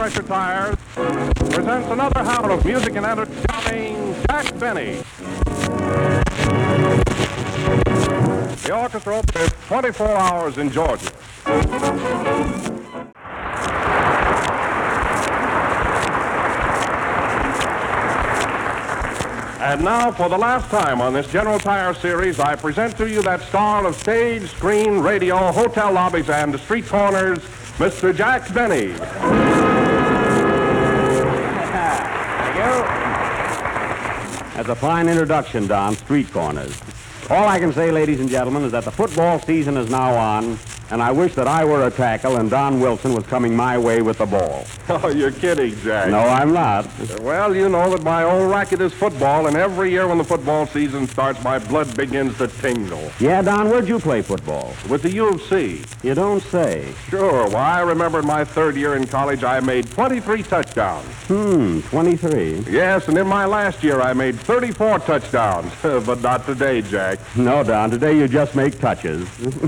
high-pressure tires presents another hour of music and entertaining Jack Benny. The orchestra opens 24 hours in Georgia. And now, for the last time on this General Tire series, I present to you that star of stage, screen, radio, hotel lobbies, and street corners, Mr. Jack Benny. Thank you. That's a fine introduction, Don. Street corners. All I can say, ladies and gentlemen, is that the football season is now on, and I wish that I were a tackle and Don Wilson was coming my way with the ball. Oh, you're kidding, Jack. No, I'm not. Well, you know that my old racket is football, and every year when the football season starts, my blood begins to tingle. Yeah, Don, where'd you play football? With the U of C. You don't say. Sure. Well, I remember in my third year in college, I made 23 touchdowns. 23. Yes, and in my last year, I made 34 touchdowns. But not today, Jack. No, Don, today you just make touches.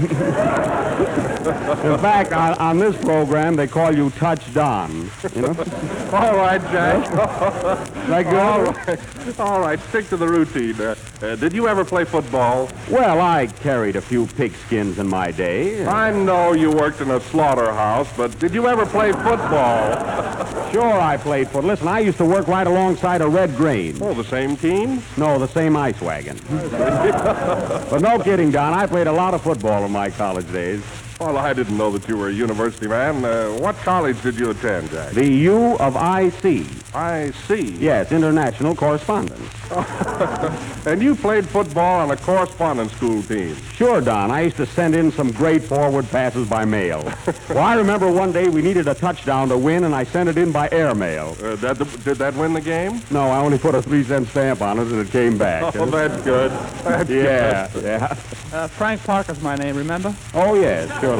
In fact, on this program, they call you Touch Don. You know? All right, Jack. That good? All right, stick to the routine. Did you ever play football? Well, I carried a few pigskins in my day. I know you worked in a slaughterhouse, but did you ever play football? Sure, I played football. Listen, I used to work right alongside a Red Grain. Oh, the same team? No, the same ice wagon. But no kidding, Don. I played a lot of football in my college days. Well, I didn't know that you were a university man. What college did you attend, Jack? The U of IC. IC? Yes, International Correspondence. And you played football on a correspondence school team? Sure, Don. I used to send in some great forward passes by mail. Well, I remember one day we needed a touchdown to win, and I sent it in by airmail. Did that win the game? No, I only put a 3-cent stamp on it, and it came back. Oh, that's good. That's good. Yeah. Frank Parker's my name, remember? Oh, yes, surely.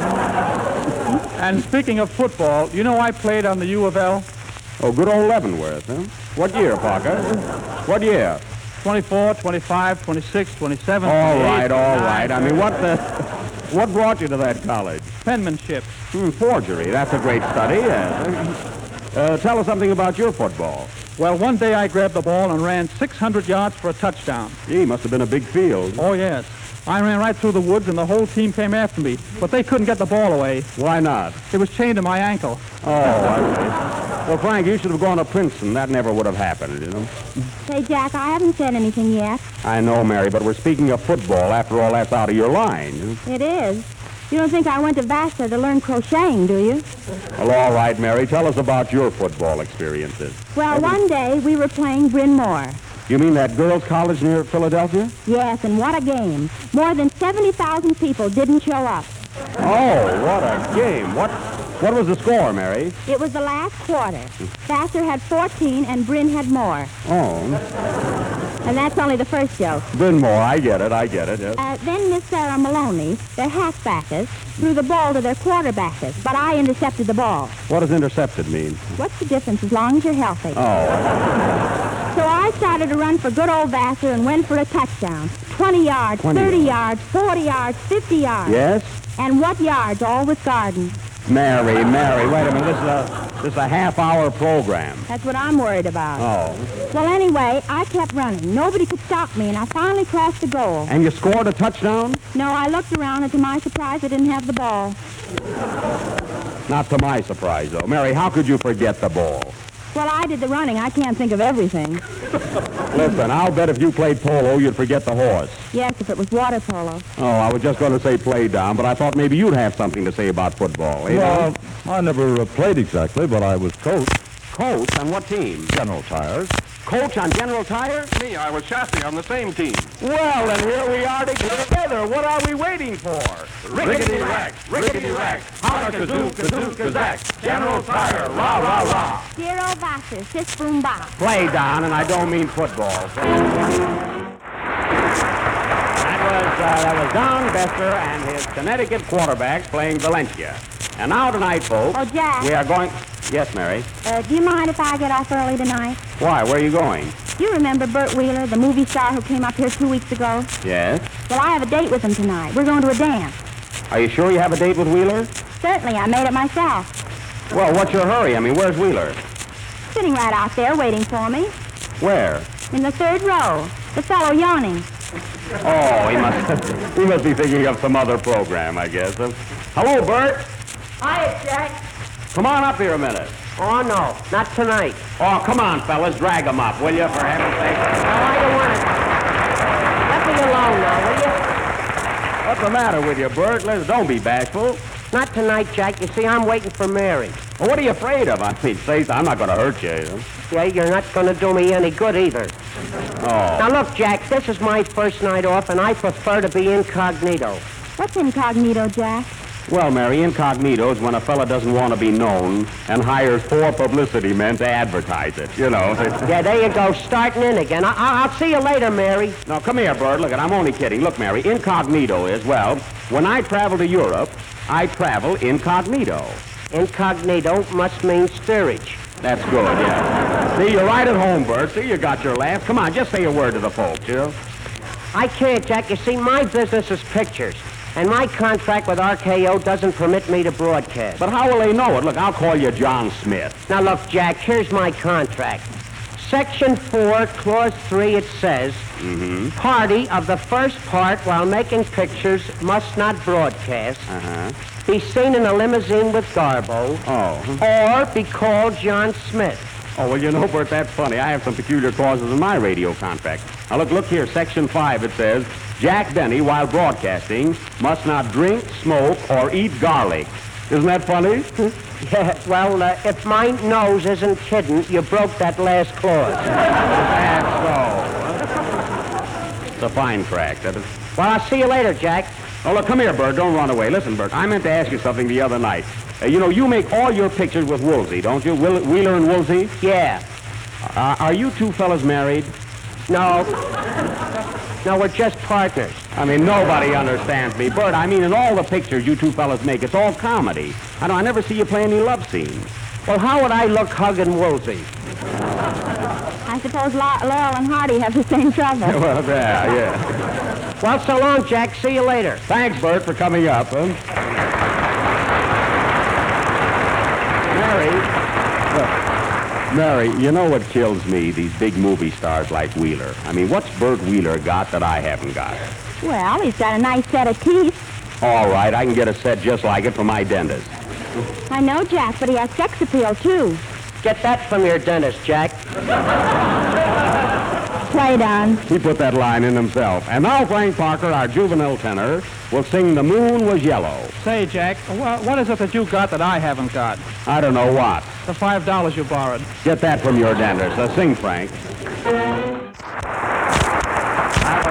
And speaking of football, you know I played on the U of L? Oh, good old Leavenworth, huh? What year, Parker? What year? 24, 25, 26, 27, All 28, right. 29. I mean, what brought you to that college? Penmanship. Forgery. That's a great study, yes. Tell us something about your football. Well, one day I grabbed the ball and ran 600 yards for a touchdown. Gee, must have been a big field. Oh, yes. I ran right through the woods, and the whole team came after me, but they couldn't get the ball away. Why not? It was chained to my ankle. Oh, I see. Well, Frank, you should have gone to Princeton. That never would have happened, you know. Say, Jack, I haven't said anything yet. I know, Mary, but we're speaking of football. After all, that's out of your line. It is. You don't think I went to Vassar to learn crocheting, do you? Well, all right, Mary. Tell us about your football experiences. Well, one day we were playing Bryn Mawr. You mean that girls' college near Philadelphia? Yes, and what a game. More than 70,000 people didn't show up. Oh, what a game. What was the score, Mary? It was the last quarter. Vassar had 14 and Bryn had more. Oh. And that's only the first joke. Bryn Mawr, I get it, yes. Then Miss Sarah Maloney, their halfbackers, threw the ball to their quarterbackers, but I intercepted the ball. What does intercepted mean? What's the difference as long as you're healthy? Oh. So I started to run for good old Vassar and went for a touchdown. 20 yards, 30 yards, 40 yards, 50 yards. Yes? And what yards, all with Garden. Mary, wait a minute. This is a half-hour program. That's what I'm worried about. Oh. Well, anyway, I kept running. Nobody could stop me, and I finally crossed the goal. And you scored a touchdown? No, I looked around, and to my surprise, I didn't have the ball. Not to my surprise, though. Mary, how could you forget the ball? Well, I did the running. I can't think of everything. Listen, I'll bet if you played polo, you'd forget the horse. Yes, if it was water polo. Oh, I was just going to say play down, but I thought maybe you'd have something to say about football. Well, I never played exactly, but I was coach. Coach on what team? General Tires. Coach on General Tire? Me, I was chassis on the same team. Well, then here we are together. What are we waiting for? Rickety-rack, rickety-rack, holla-kazoo, kazoo, kazak, General Tire, rah, rah, rah. Dear old Vassar, sis boom bop. Play down, and I don't mean football. That was Don Besser and his Connecticut quarterback playing Valencia. And now tonight, folks, Oh, Jack. we are going... Yes, Mary? Do you mind if I get off early tonight? Why? Where are you going? You remember Bert Wheeler, the movie star who came up here 2 weeks ago? Yes? Well, I have a date with him tonight. We're going to a dance. Are you sure you have a date with Wheeler? Certainly, I made it myself. Well, what's your hurry? I mean, where's Wheeler? Sitting right out there waiting for me. Where? In the third row. The fellow yawning. Oh, he must be thinking of some other program, I guess. Hello, Bert. Hiya, Jack. Come on up here a minute. Oh, no, not tonight. Oh, come on, fellas. Drag him up, will you, for heaven's sake? No, I don't want it. Let me alone now, will you? What's the matter with you, Bert? Don't be bashful. Not tonight, Jack. You see, I'm waiting for Mary. Well, what are you afraid of? I mean, say, I'm not going to hurt you. Yeah, you're not going to do me any good either. Oh. Now, look, Jack, this is my first night off, and I prefer to be incognito. What's incognito, Jack? Well, Mary, incognito is when a fella doesn't want to be known and hires 4 publicity men to advertise it, you know. Yeah, there you go, starting in again. I'll see you later, Mary. Now, come here, Bert. Look, I'm only kidding. Look, Mary, incognito is, well, when I travel to Europe, I travel incognito. Incognito must mean steerage. That's good, yeah. See, you're right at home, Bert. See, you got your laugh. Come on, just say a word to the folks, you know. I can't, Jack. You see, my business is pictures, and my contract with RKO doesn't permit me to broadcast. But how will they know it? Look, I'll call you John Smith. Now, look, Jack, here's my contract. Section 4, Clause 3, it says, party of the first part while making pictures must not broadcast, be seen in a limousine with Garbo, or be called John Smith. Oh, well, you know, Bert, that's funny. I have some peculiar clauses in my radio contract. Now, look here, Section 5, it says, Jack Benny, while broadcasting, must not drink, smoke, or eat garlic. Isn't that funny? Yeah, well, if my nose isn't hidden, you broke that last clause. That's so. It's a fine crack. That is. Well, I'll see you later, Jack. Oh, look, come here, Bert. Don't run away. Listen, Bert, I meant to ask you something the other night. You know, you make all your pictures with Woolsey, don't you? Wheeler and Woolsey? Yeah. Are you two fellas married? No. No, we're just partners. I mean, nobody understands me. Bert, I mean, in all the pictures you two fellas make, it's all comedy. I never see you play any love scenes. Well, how would I look hugging Woolsey? I suppose Laurel and Hardy have the same trouble. Well, yeah. Well, so long, Jack. See you later. Thanks, Bert, for coming up. Huh? Mary, you know what kills me? These big movie stars like Wheeler. I mean, what's Bert Wheeler got that I haven't got? Well, he's got a nice set of teeth. All right, I can get a set just like it from my dentist. I know, Jack, but he has sex appeal, too. Get that from your dentist, Jack. Play, Don. He put that line in himself. And now Frank Parker, our juvenile tenor, will sing The Moon Was Yellow. Say, Jack, what is it that you got that I haven't got? I don't know what. The $5 you borrowed. Get that from your dentist. Sing, Frank. That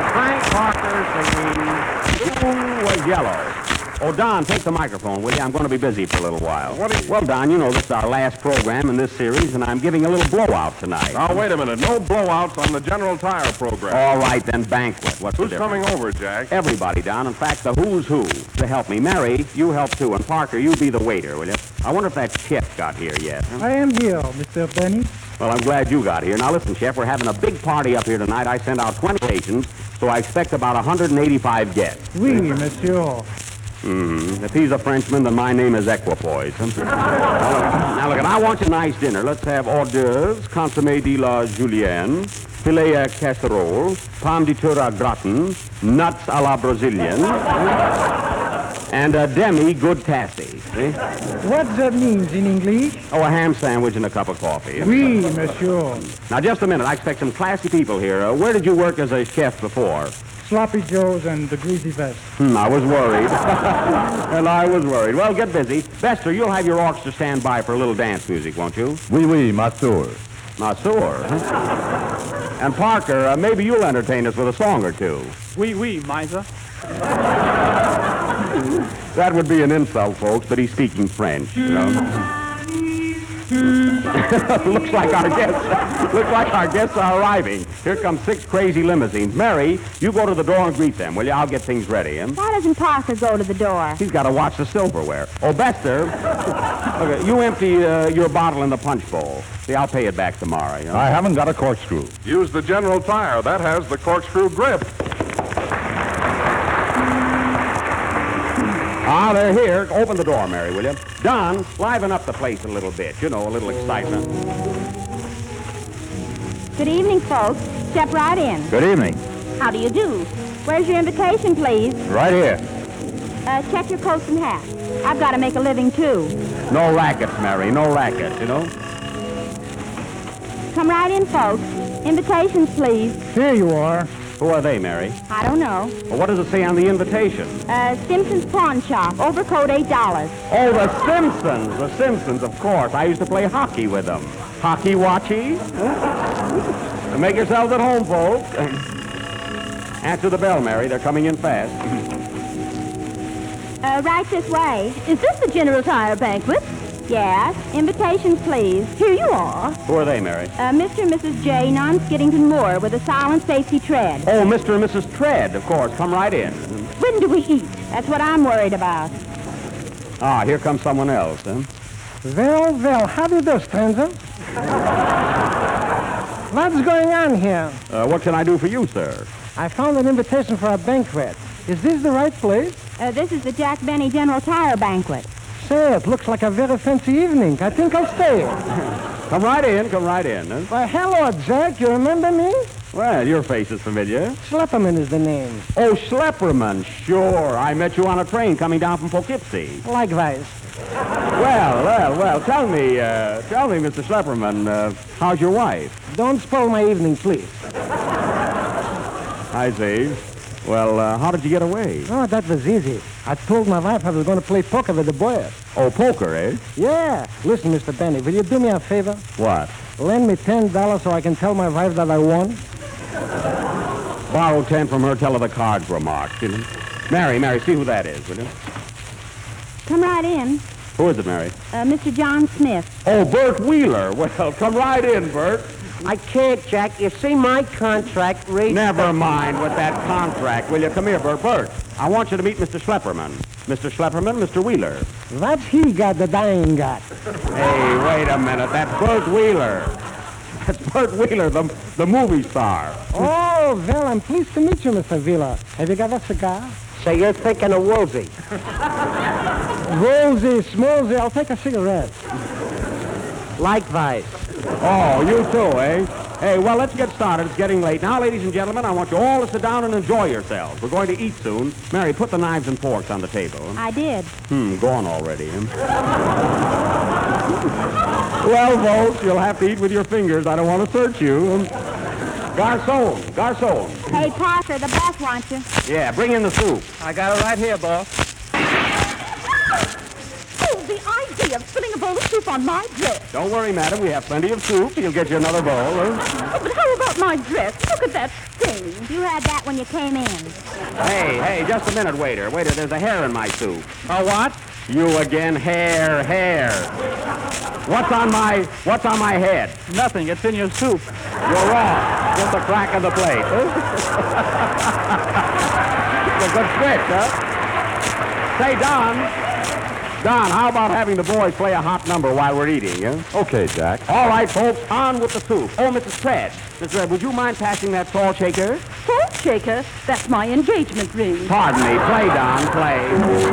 was Frank Parker singing The Moon Was Yellow. Oh, Don, take the microphone, will you? I'm going to be busy for a little while. Well, Don, you know this is our last program in this series, and I'm giving a little blowout tonight. Now, wait a minute. No blowouts on the General Tire program. All right, then, banquet. What's Who's the difference? coming over, Jack? Everybody, Don. In fact, the who's who to help me. Mary, you help too. And Parker, you be the waiter, will you? I wonder if that chef got here yet. Huh? I am here, Mr. Benny. Well, I'm glad you got here. Now, listen, Chef, we're having a big party up here tonight. I sent out 20 stations, so I expect about 185 guests. Oui, monsieur. If he's a Frenchman, then my name is Equipoise. Now, look, I want you a nice dinner. Let's have hors d'oeuvres, consommé de la julienne, filet à casserole, pomme de terre à gratin, nuts à la Brazilian, and a demi-good tassie. See? What that means in English? Oh, a ham sandwich and a cup of coffee. Oui, monsieur. Now, just a minute. I expect some classy people here. Where did you work as a chef before? Sloppy Joe's and the greasy vest. I was worried. And I was worried. Well, get busy. Bester, you'll have your orchestra stand by for a little dance music, won't you? Oui, oui, monsieur. Monsieur. Huh? And Parker, maybe you'll entertain us with a song or two. Oui, miser. That would be an insult, folks, but he's speaking French, you know. Looks like our guests are arriving. Here come 6 crazy limousines. Mary, you go to the door and greet them, will you? I'll get things ready. Huh? Why doesn't Parker go to the door? He's got to watch the silverware. Oh, Bester, okay, you empty your bottle in the punch bowl. See, I'll pay it back tomorrow. You know? I haven't got a corkscrew. Use the General Tire. That has the corkscrew grip. Ah, they're here. Open the door, Mary, will you? Don, liven up the place a little bit. You know, a little excitement. Good evening, folks. Step right in. Good evening. How do you do? Where's your invitation, please? Right here. Check your coats and hats. I've got to make a living, too. No rackets, Mary. No rackets, you know. Come right in, folks. Invitations, please. Here you are. Who are they, Mary? I don't know. Well, what does it say on the invitation? Simpson's Pawn Shop. Overcoat, $8. Oh, the Simpsons. The Simpsons, of course. I used to play hockey with them. Hockey watchy. Make yourselves at home, folks. Answer the bell, Mary. They're coming in fast. Right this way. Is this the General Tire Banquet? Yes. Invitations, please. Here you are. Who are they, Mary? Mr. and Mrs. J. Non-Skiddington Moore with a silent safety tread. Oh, Mr. and Mrs. Tread, of course. Come right in. When do we eat? That's what I'm worried about. Ah, here comes someone else, huh? Well, how do you do, stranger? What's going on here? What can I do for you, sir? I found an invitation for a banquet. Is this the right place? This is the Jack Benny General Tire Banquet. Say, it looks like a very fancy evening. I think I'll stay. Come right in, come right in. Huh? Well, hello, Jack. You remember me? Well, your face is familiar. Schlepperman is the name. Oh, Schlepperman, sure. I met you on a train coming down from Poughkeepsie. Likewise. Well, tell me, Mr. Schlepperman, how's your wife? Don't spoil my evening, please. I see. Well, how did you get away? Oh, that was easy. I told my wife I was going to play poker with the boys. Oh, poker, eh? Yeah. Listen, Mr. Benny, will you do me a favor? What? Lend me $10 so I can tell my wife that I won. Borrow 10 from her, tell her the cards were marked. You know? Mary, see who that is, will you? Come right in. Who is it, Mary? Mr. John Smith. Oh, Bert Wheeler. Well, come right in, Bert. I can't, Jack. You see, my contract reads... Never mind with that contract, will you? Come here, Bert. I want you to meet Mr. Schlepperman. Mr. Schlepperman, Mr. Wheeler. That's he got that I ain't got. Hey, wait a minute. That's Bert Wheeler. That's Bert Wheeler, the movie star. Oh, well, I'm pleased to meet you, Mr. Wheeler. Have you got a cigar? So you're thinking of Woolsey. Rosie, Smallsy, I'll take a cigarette. Likewise. Oh, you too, eh? Hey, well, let's get started. It's getting late. Now, ladies and gentlemen, I want you all to sit down and enjoy yourselves. We're going to eat soon. Mary, put the knives and forks on the table. I did. Gone already. Well, folks, you'll have to eat with your fingers. I don't want to search you. Garçon. Hey, Parker, the boss wants you. Yeah, bring in the soup. I got it right here, boss. Oh, the idea of spilling a bowl of soup on my dress. Don't worry, madam. We have plenty of soup. You'll get you another bowl. Oh, but how about my dress? Look at that stain. You had that when you came in. Hey, just a minute, waiter. Waiter, there's a hair in my soup. Oh, what? You again, hair. What's on my head? Nothing. It's in your soup. You're wrong. Just a crack of the plate. It's a good switch, huh? Say, Don, how about having the boys play a hot number while we're eating, huh? Okay, Jack. All right, folks, on with the soup. Oh, Mrs. Tread. Mrs. Tread, would you mind passing that salt shaker? Salt shaker? That's my engagement ring. Pardon me. Play, Don, play.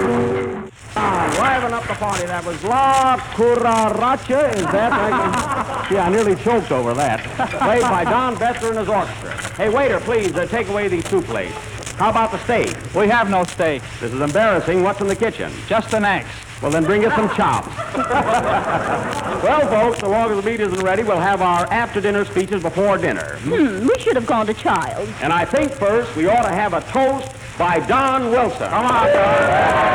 Liven up the party. That was La Cucaracha. Is that? Yeah, I nearly choked over that. Played by Don Besser and his orchestra. Hey, waiter, please, take away these soup plates. How about the steak? We have no steak. This is embarrassing. What's in the kitchen? Just an axe. Well, then bring us some chops. Well, folks, so long as the meat isn't ready, we'll have our after-dinner speeches before dinner. We should have gone to Childs. And I think first we ought to have a toast by Don Wilson. Come on, Don.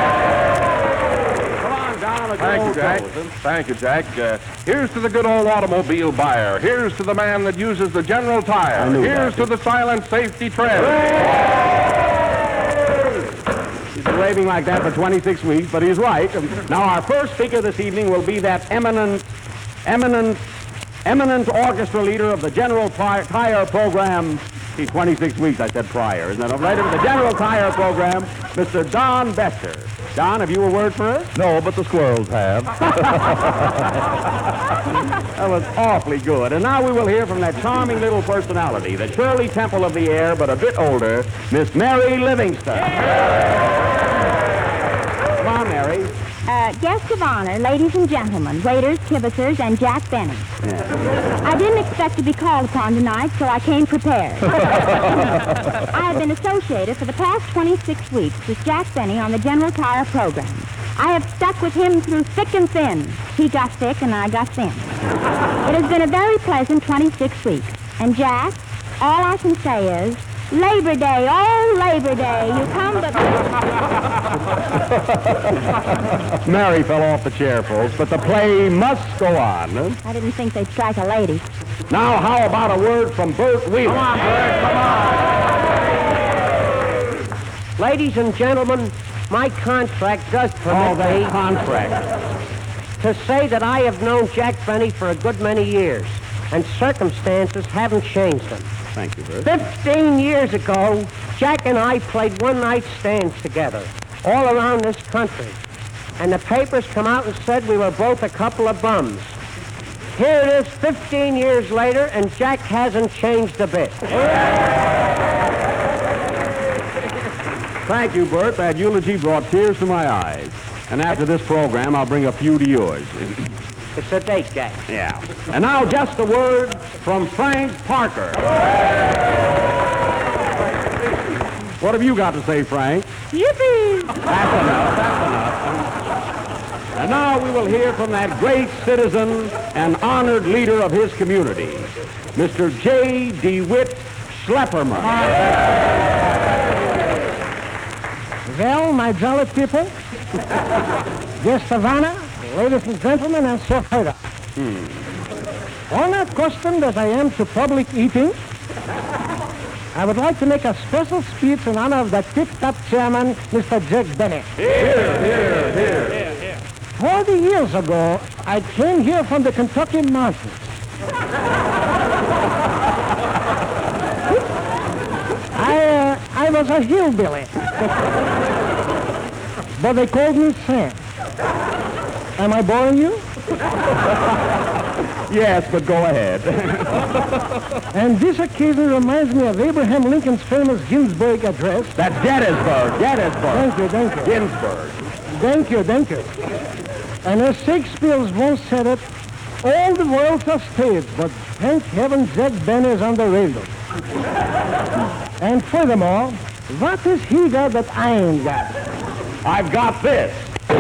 Come on, Don. Thank you, Jack. Thank you, Jack. Here's to the good old automobile buyer. Here's to the man that uses the General Tire. Here's to the silent safety tread. He's been raving like that for 26 weeks, but he's right. Now, our first speaker this evening will be that eminent orchestra leader of the General Tire program. See, 26 weeks, I said prior, isn't that right? Of the General Tire program, Mr. Don Besser. Don, have you a word for us? No, but the squirrels have. That was awfully good. And now we will hear from that charming little personality, the Shirley Temple of the air, but a bit older, Miss Mary Livingston. Come on, on, Mary. Guests of honor, ladies and gentlemen, waiters, kibitzers, and Jack Benny. I didn't expect to be called upon tonight, so I came prepared. I have been associated for the past 26 weeks with Jack Benny on the General Tire program. I have stuck with him through thick and thin. He got thick and I got thin. It has been a very pleasant 26 weeks. And Jack, all I can say is, Labor Day, oh, Labor Day, you come but... Mary fell off the chair, folks, but the play must go on. Huh? I didn't think they'd strike a lady. Now, how about a word from Bert Wheeler? Come on, Bert, come on. Ladies and gentlemen, my contract does permit me contract. to say that I have known Jack Benny for a good many years, and circumstances haven't changed them. Thank you, Bert. 15 years ago, Jack and I played one-night stands together all around this country. And the papers come out and said we were both a couple of bums. Here it is 15 years later, and Jack hasn't changed a bit. Thank you, Bert. That eulogy brought tears to my eyes. And after this program, I'll bring a few to yours. It's a date, Jack. Yeah. And now just a word from Frank Parker. What have you got to say, Frank? Yippee! That's enough. And now we will hear from that great citizen and honored leader of his community, Mr. J. DeWitt Schlepperman. Well, my jolly people, guests of honor, ladies and gentlemen, and so forth. Unaccustomed as I am to public eating, I would like to make a special speech in honor of the tip-top chairman, Mr. Jack Benny. Here. 40 years ago, I came here from the Kentucky mountains. I was a hillbilly, but they called me Sam. Am I boring you? Yes, but go ahead. And this occasion reminds me of Abraham Lincoln's famous Ginsburg address. That's Gettysburg. Thank you. Ginsburg. Thank you. And as Shakespeare once said it, all the world's a stage, but thank heaven Jack Benny is on the radio. And furthermore, what is he got that I ain't got? I've got this.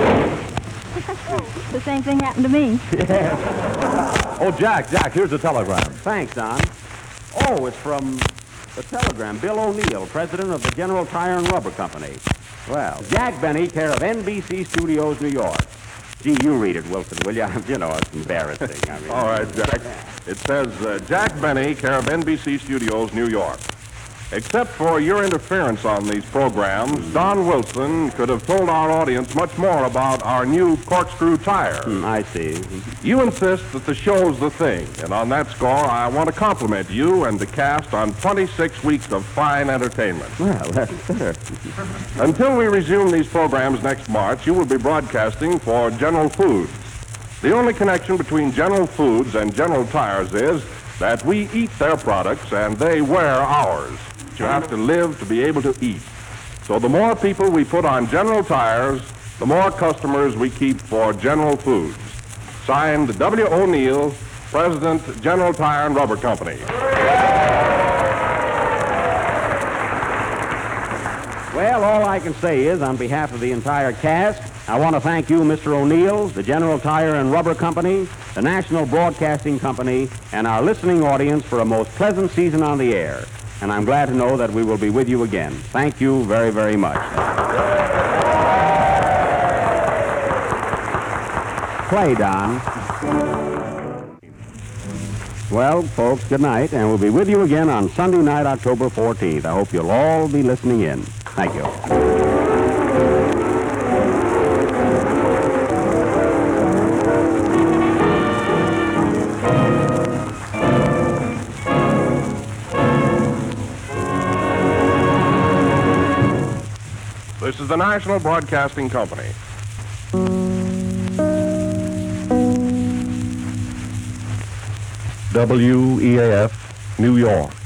The same thing happened to me. Oh, Jack, here's the telegram. Thanks, Don. Oh, it's from the telegram. Bill O'Neill, president of the General Tire and Rubber Company. Well, Jack Benny, care of NBC Studios, New York. Gee, you read it, Wilson, will you? You know, it's embarrassing. I mean, All right, Jack. It says, Jack Benny, care of NBC Studios, New York. Except for your interference on these programs, Don Wilson could have told our audience much more about our new corkscrew tire. I see. You insist that the show's the thing, and on that score, I want to compliment you and the cast on 26 weeks of fine entertainment. Well, that's fair. Until we resume these programs next March, you will be broadcasting for General Foods. The only connection between General Foods and General Tires is that we eat their products and they wear ours. You have to live to be able to eat. So the more people we put on General Tires, the more customers we keep for General Foods. Signed, W. O'Neill, President, General Tire and Rubber Company. Well, all I can say is, on behalf of the entire cast, I want to thank you, Mr. O'Neill, the General Tire and Rubber Company, the National Broadcasting Company, and our listening audience for a most pleasant season on the air. And I'm glad to know that we will be with you again. Thank you very, very much. Play, Don. Well, folks, good night, and we'll be with you again on Sunday night, October 14th. I hope you'll all be listening in. Thank you. This is the National Broadcasting Company. WEAF, New York.